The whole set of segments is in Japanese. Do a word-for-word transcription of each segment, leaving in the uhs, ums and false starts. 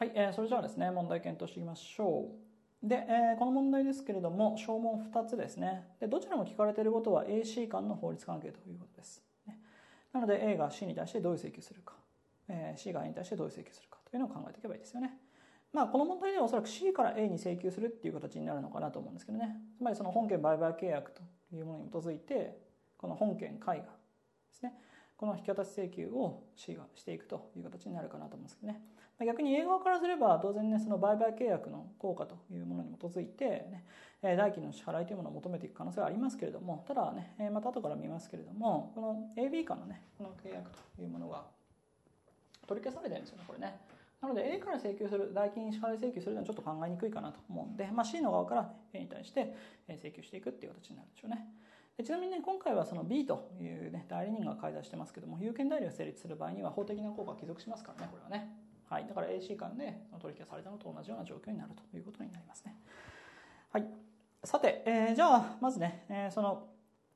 はい、えー、それじゃあですね、問題検討していきましょう。で、えー、この問題ですけれども、小問ふたつですね。で、どちらも聞かれていることは エーシー 間の法律関係ということです。ね、なので A が C に対してどういう請求するか、えー、C が A に対してどういう請求するかというのを考えていけばいいですよね。まあ、この問題ではおそらく C から A に請求するっていう形になるのかなと思うんですけどね。つまりその本件売買契約というものに基づいて、この本件絵画ですね。この引き渡し請求を C がしていくという形になるかなと思うんですけどね。逆に A 側からすれば当然ね、その売買契約の効果というものに基づいて、ね、代金の支払いというものを求めていく可能性はありますけれども、ただね、また後から見ますけれども、この エービー 間のね、この契約というものが取り消されてるんですよね、これね。なので A から請求する、代金支払い請求するのはちょっと考えにくいかなと思うんで、まあ、C の側から A に対して請求していくっていう形になるでしょうね。でちなみにね、今回はその B という、ね、代理人が介在してますけども、有権代理が成立する場合には法的な効果を帰属しますからね、これはね。はい、だから エーシー 間で取り消されたのと同じような状況になるということになりますね。はい、さて、えー、じゃあまずね、えー、その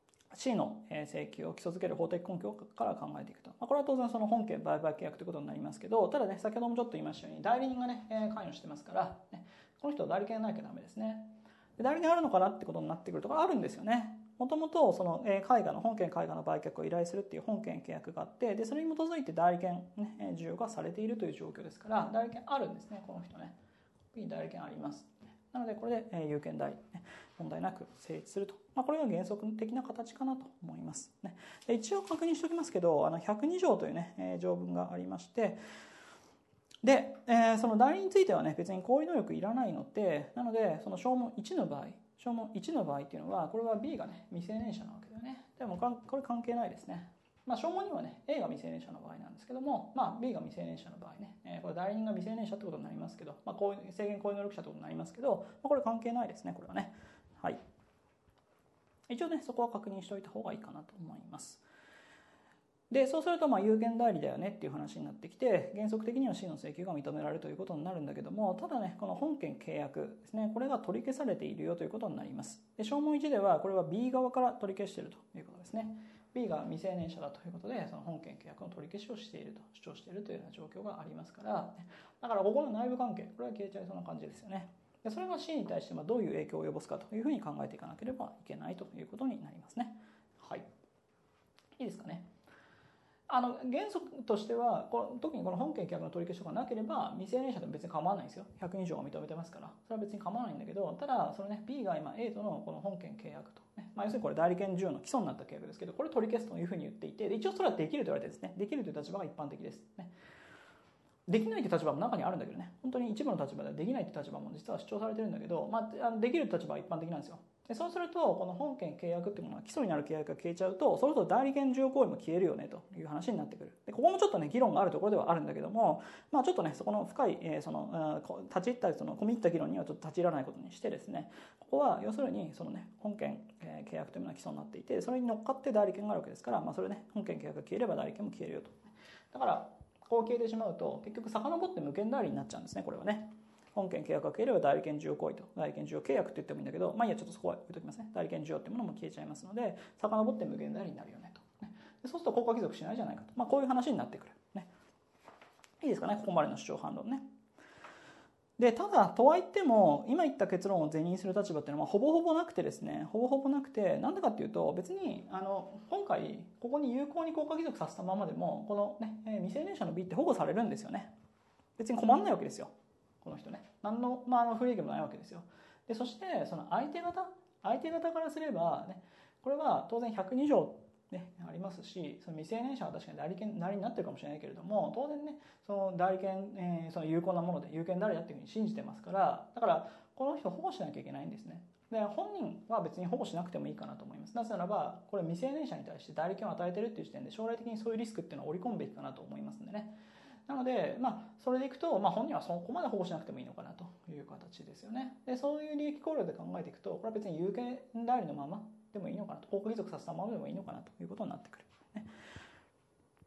C の請求を基礎づける法的根拠から考えていくと、まあ、これは当然その本件売買契約ということになりますけど、ただね、先ほどもちょっと言いましたように代理人がね関与してますから、ね、この人は代理権がなきゃダメですね。で代理権あるのかなってことになってくるところあるんですよね。もともとその絵画の本件絵画の売却を依頼するっていう本件契約があって、でそれに基づいて代理権、ね、授与がされているという状況ですから、代理権あるんですね、この人ね。代理権あります。なのでこれで有権代理、ね、問題なく成立すると、まあ、これが原則的な形かなと思います、ね、で一応確認しておきますけど、あのひゃくに条というね、えー、条文がありまして、で、えー、その代理についてはね別に行為能力いらないので、なのでその証文いちの場合、証文いちの場合っていうのは、これは B がね未成年者なわけだよね。でもこれ関係ないですね。まあ、証文にはね A が未成年者の場合なんですけども、まあ、B が未成年者の場合ね、えー、これ代理人が未成年者ってことになりますけど、まあ、こういう制限行為能力者ってことになりますけど、まあ、これ関係ないですね、これはね。はい。一応ねそこは確認しておいた方がいいかなと思います。でそうするとまあ有権代理だよねっていう話になってきて、原則的には C の請求が認められるということになるんだけども、ただねこの本件契約ですね、これが取り消されているよということになります。で証文いちではこれは B 側から取り消しているということですね。B が未成年者だということで、その本件契約の取り消しをしていると主張しているというような状況がありますから、だからここの内部関係、これは消えちゃいそうな感じですよね。でそれが C に対してどういう影響を及ぼすかというふうに考えていかなければいけないということになりますね。はい、いいですかね。あの原則としてはこの特にこの本件契約の取り消しとかなければ未成年者でも別に構わないんですよ。ひゃくに条が認めてますから、それは別に構わないんだけど、ただそのね B が今 A とのこの本件契約と、ね、まあ、要するにこれ代理権授与の基礎になった契約ですけど、これ取り消すというふうに言っていて、で一応それはできると言われてですね、できるという立場が一般的ですね。できないという立場も中にあるんだけどね、本当に一部の立場ではできないという立場も実は主張されてるんだけど、まあ、できる立場は一般的なんですよ。でそうするとこの本件契約っていうものは基礎になる契約が消えちゃうと、そろそろ代理権授与行為も消えるよねという話になってくる。でここもちょっとね議論があるところではあるんだけども、まあ、ちょっとねそこの深い、えー、その立ち入ったりその込み入った議論にはちょっと立ち入らないことにしてですね、ここは要するにそのね本件、えー、契約というものが基礎になっていて、それに乗っかって代理権があるわけですから、まあ、それね本件契約が消えれば代理権も消えるよと。だからこう消えてしまうと結局遡って無権代理になっちゃうんですね、これはね。本件契約が消えれば代理権授与行為と、代理権授与契約って言ってもいいんだけど、まあいいや、ちょっとそこは言っておきますね。代理権授与ってものも消えちゃいますので、遡って無限代理になるよねと。でそうすると効果帰属しないじゃないかと、まあ、こういう話になってくる、ね。いいですかね、ここまでの主張反論ね。でただとはいっても今言った結論を是認する立場っていうのはほぼほぼなくてですね、ほぼほぼなくて、なんでかっていうと、別にあの今回ここに有効に効果帰属させたままでもこの、ね、未成年者の B って保護されるんですよね。別に困んないわけですよ、この人ね。何の、まあ、あの不利益もないわけですよ。でそしてその相手方相手方からすれば、ね、これは当然ひゃくに条ね、ありますし、その未成年者は確かに代理権代理になってるかもしれないけれども、当然ねその代理権、えー、その有効なもので有権代理だっていうふうに信じてますから、だからこの人を保護しなきゃいけないんですね。で本人は別に保護しなくてもいいかなと思います。なぜならばこれ未成年者に対して代理権を与えてるっていう時点で将来的にそういうリスクっていうのを織り込むべきかなと思いますんでね。なので、まあ、それでいくと、まあ、本人はそこまで保護しなくてもいいのかなという形ですよね。でそういう利益考慮で考えていくと、これは別に有権代理のままでもいいのかなと、効果帰属させたままでもいいのかなということになってくる、ね。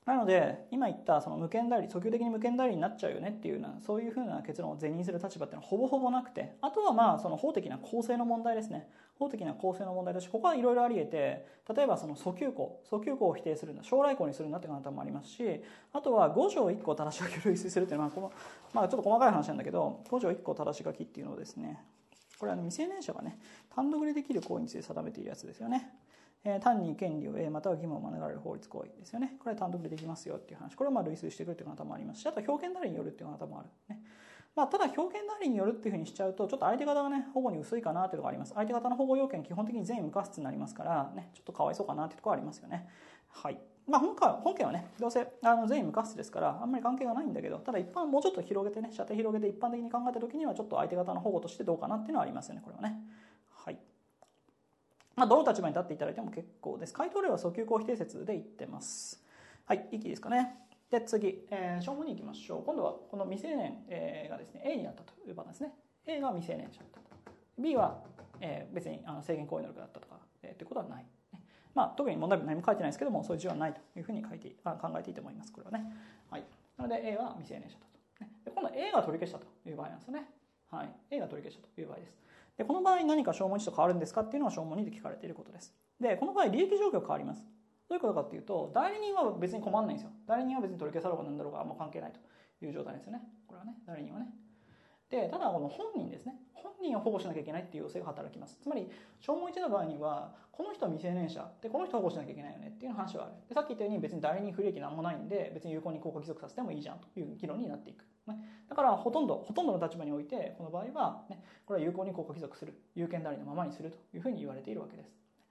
なので今言ったその無権代理、訴求的に無権代理になっちゃうよねっていうような、そういうふうな結論を是認する立場っていうのはほぼほぼなくて、あとはまあその法的な公正の問題ですね。法的な公正の問題だし、ここはいろいろあり得て、例えばその訴求項訴求項を否定するんだ、将来項にするんだっていう方もありますし、あとはご条いっ項正し書きを類推するっていうのは、このまあちょっと細かい話なんだけど、ご条いっ項正し書きっていうのをですね、これは未成年者がね単独でできる行為について定めているやつですよね。えー、単に権利を得または義務を免れる法律行為ですよね。これは単独でできますよっていう話、これをまあ類推してくるという方もありますし、あとは表権代理によるっていう方もあるね。まあ、ただ表権代理によるっていうふうにしちゃうとちょっと相手方がね保護に薄いかなっていうところがあります。相手方の保護要件基本的に全員無過失になりますからね、ちょっとかわいそうかなっていうところはありますよね。はい。まあ本件は本件はねどうせあの全員無過失ですからあんまり関係がないんだけど、ただ一般もうちょっと広げてね射程広げて一般的に考えた時にはちょっと相手方の保護としてどうかなっていうのはありますよね、これはね。はい。まあ、どの立場に立っていただいても結構です。回答例は訴求項否定説で言ってます。はい、いいですかね。で次、えー、証文に行きましょう。今度はこの未成年、えー、がですね A になったというパターンですね。A が未成年者だったと。B は、えー、別にあの制限行為能力だったとか、えー、ということはない。まあ、特に問題文何も書いてないですけども、そういう事情はないというふうに書いてあ考えていいと思います。これはね。はい。なので A は未成年者だと。で今度は A が取り消したという場合なんですよね。はい。A が取り消したという場合です。でこの場合何か証文いちと変わるんですかっていうのは証文にで聞かれていることです。でこの場合利益状況変わります。どういうことかっていうと、代理人は別に困らないんですよ。代理人は別に取り消さろうが何だろうがあんま関係ないという状態ですよね。これはね、代理人はね。でただこの本人ですね、本人を保護しなきゃいけないっていう要請が働きます。つまり証文いちの場合にはこの人は未成年者でこの人を保護しなきゃいけないよねっていう話はある。でさっき言ったように別に代理人不利益なんもないんで別に有効に効果帰属させてもいいじゃんという議論になっていく、ね、だからほとんどほとんどの立場においてこの場合は、ね、これは有効に効果帰属する、有権代理のままにするというふうに言われているわけです。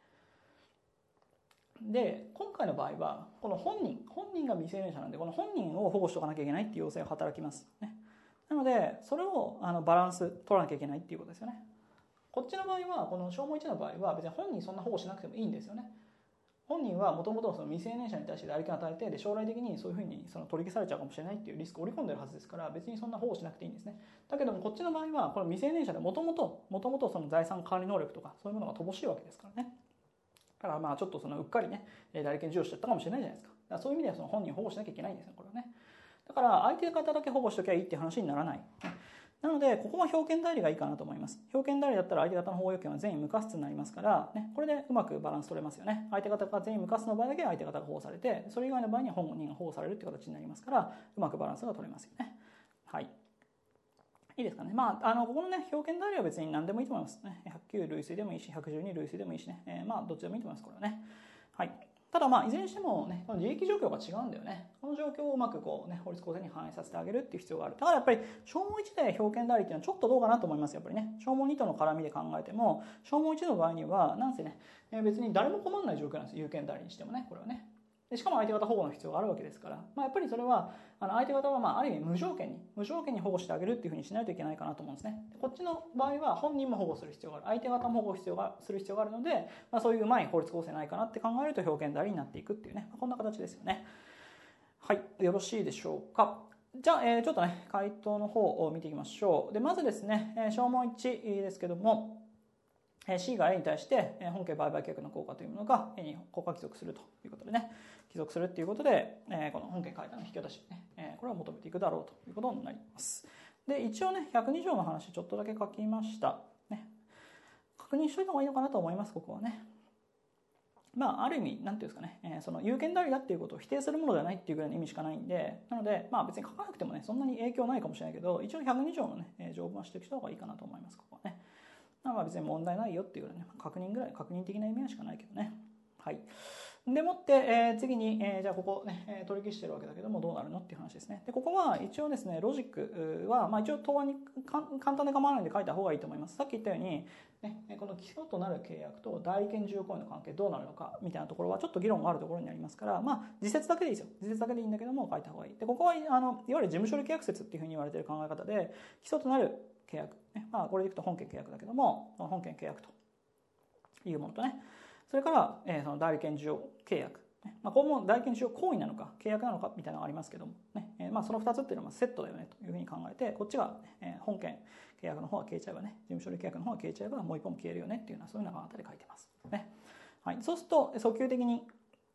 で今回の場合はこの本人本人が未成年者なんでこの本人を保護しておかなきゃいけないっていう要請が働きます、ね、なのでそれをあのバランス取らなきゃいけないっていうことですよね。こっちの場合はこの証文いちの場合は別に本人そんな保護しなくてもいいんですよね。本人はもともと未成年者に対して代理権を与えてで将来的にそういうふうにその取り消されちゃうかもしれないっていうリスクを織り込んでるはずですから別にそんな保護しなくていいんですね。だけどもこっちの場合はこの未成年者でもともともともとその財産管理能力とかそういうものが乏しいわけですからね。だからまあちょっとそのうっかりね代理権授与しちゃったかもしれないじゃないですか。だからそういう意味ではその本人を保護しなきゃいけないんですよこれはね。だから相手方だけ保護しときゃいいっていう話にならない。なのでここは表権代理がいいかなと思います。表権代理だったら相手方の保護要件は全員無過失になりますから、ね、これでうまくバランス取れますよね。相手方が全員無過失の場合だけ相手方が保護されて、それ以外の場合には本人が保護されるっていう形になりますから、うまくバランスが取れますよね。はい。いいですかね。まあ、あのここのね表権代理は別に何でもいいと思いますね。ひゃくきゅう類推でもいいし、ひゃくじゅうに類推でもいいしね。えー、まあどっちでもいいと思いますこれはね。はい。ただまあいずれにしてもねこの利益状況が違うんだよね。この状況をうまくこうね法律構成に反映させてあげるっていう必要がある。だからやっぱり証文いちで表権代理っていうのはちょっとどうかなと思いますやっぱりね。証文にとの絡みで考えても証文いちの場合にはなんせね別に誰も困らない状況なんですよ。有権代理にしてもねこれはね。でしかも相手方保護の必要があるわけですから、まあ、やっぱりそれはあの相手方はまあある意味無条件に無条件に保護してあげるっていうふうにしないといけないかなと思うんですね。こっちの場合は本人も保護する必要がある、相手方も保護必要がする必要があるので、まあ、そういううまい法律構成ないかなって考えると表権代理になっていくっていうね、まあ、こんな形ですよね。はい、よろしいでしょうか。じゃあ、えー、ちょっとね回答の方を見ていきましょう。でまずですね、えー、証文いちですけども、C が A に対して本件売買契約の効果というものが A に効果帰属するということでね、帰属するということでこの本件解体の引き渡しね、これを求めていくだろうということになります。で一応ねひゃくに条の話ちょっとだけ書きましたね。確認しといた方がいいのかなと思いますここはね。まあある意味なんていうんですかね、その有権代理だっていうことを否定するものではないっていうぐらいの意味しかないんで、なのでまあ別に書かなくてもねそんなに影響ないかもしれないけど、一応ひゃくに条のね条文はしておいた方がいいかなと思いますここはね。まあ別に問題ないよっていうぐらいね、確認ぐらい確認的な意味合いしかないけどね。はい。でもって、えー、次に、えー、じゃあここね取り消してるわけだけどもどうなるのっていう話ですね。でここは一応ですねロジックはまあ一応答案に簡単で構わないので書いた方がいいと思います。さっき言ったように、ね、この基礎となる契約と代理権授与行為の関係どうなるのかみたいなところはちょっと議論があるところになりますから、まあ自説だけでいいですよ。自説だけでいいんだけども書いた方がいい。でここはあのいわゆる事務処理契約説っていうふうに言われている考え方で、基礎となる契約、ね、まあこれでいくと本件契約だけども本件契約というものとね、それから、えー、その代理権授与契約、ね、まあこれも代理権授与行為なのか契約なのかみたいなのがありますけどもね、えー、まあそのふたつっていうのはセットだよねというふうに考えて、こっちが、えー、本件契約の方は消えちゃえばね、事務処理契約の方は消えちゃえばもう一本も消えるよねっていうのはそういうような形で書いてますね。はい、そうすると訴求的に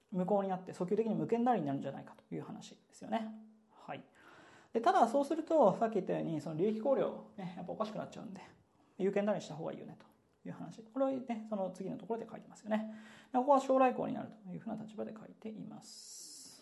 無効になって訴求的に無権代理になるんじゃないかという話ですよね。はい、でただそうするとさっき言ったようにその利益考慮、ね、やっぱおかしくなっちゃうんで有権代理にした方がいいよねという話、これを、ね、その次のところで書いてますよね。でここは将来項になるというふうな立場で書いています。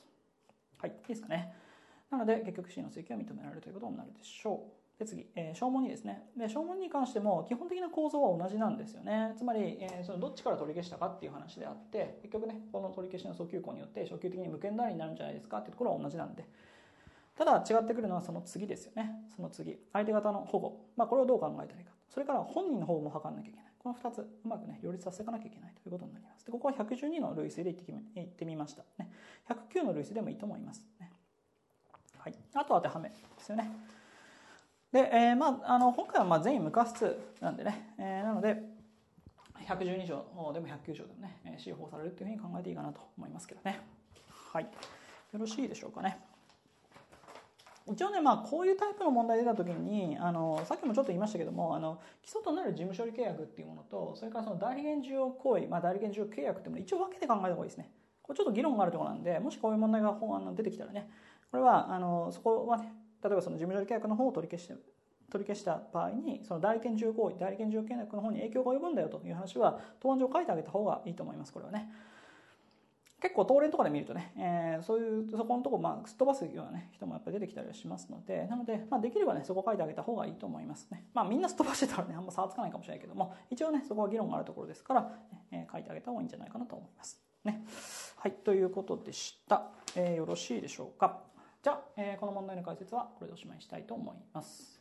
はい、いいですかね。なので結局 C の請求は認められるということになるでしょう。で次、えー、証文にですね。で証文に関しても基本的な構造は同じなんですよね。つまり、えー、そのどっちから取り消したかっていう話であって、結局ねこの取り消しの訴求項によって訴求的に無権代理になるんじゃないですかっていうところは同じなんで、ただ違ってくるのはその次ですよね。その次、相手方の保護、まあ、これをどう考えたらいいか、それから本人の保護も図らなきゃいけない、このふたつうまくね両立させていかなきゃいけないということになります。でここはひゃくじゅうにの類推で言ってき言ってみましたね。ひゃくきゅうの類推でもいいと思いますね。はい、あと当てはめですよね。で、えーまあ、あの今回はまあ全員無過失なんでね、えー、なのでひゃくじゅうに条でもひゃくきゅう条でもね施行されるというふうに考えていいかなと思いますけどね。はい、よろしいでしょうかね。一応ね、まあ、こういうタイプの問題出た時にあのさっきもちょっと言いましたけども、あの基礎となる事務処理契約っていうものと、それからその代理権受容行為、まあ、代理権受容契約っていうものを一応分けて考えた方がいいですね。これちょっと議論があるところなんで、もしこういう問題があの出てきたらね、これはあのそこはね、例えばその事務処理契約の方を取り消して取り消した場合に、その代理権受容行為、代理権受容契約の方に影響が及ぶんだよという話は答案上書いてあげた方がいいと思います。これはね。結構東連とかで見るとね、えー、そういうそこのところ、まあ、すっ飛ばすような、ね、人もやっぱり出てきたりはしますので、なので、まあ、できればねそこ書いてあげた方がいいと思いますね。まあみんなすっ飛ばしてたらねあんま差はつかないかもしれないけども、一応ねそこは議論があるところですから、えー、書いてあげた方がいいんじゃないかなと思いますね。はい、ということでした。えー、よろしいでしょうか。じゃあ、えー、この問題の解説はこれでおしまいにしたいと思います。